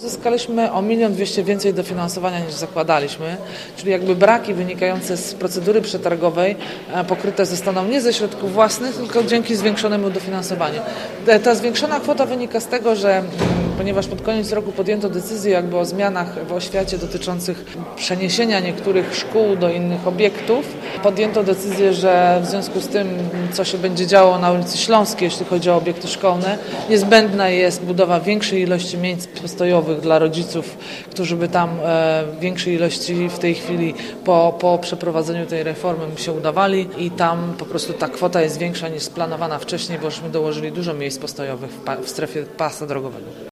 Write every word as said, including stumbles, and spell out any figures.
Uzyskaliśmy o milion dwieście więcej dofinansowania niż zakładaliśmy, czyli jakby braki wynikające z procedury przetargowej pokryte zostaną nie ze środków własnych, tylko dzięki zwiększonemu dofinansowaniu. Ta zwiększona kwota wynika z tego, że ponieważ pod koniec roku podjęto decyzję jakby o zmianach w oświacie dotyczących przeniesienia niektórych szkół do innych obiektów, podjęto decyzję, że w związku z tym, co się będzie działo na ulicy Śląskiej, jeśli chodzi o obiekty szkolne, niezbędna jest budowa większej ilości miejsc postojowych dla rodziców, którzy by tam e, większej ilości w tej chwili po, po przeprowadzeniu tej reformy się udawali i tam po prostu ta kwota jest większa niż splanowana wcześniej, bośmy dołożyli dużo miejsc postojowych w, pa, w strefie pasa drogowego.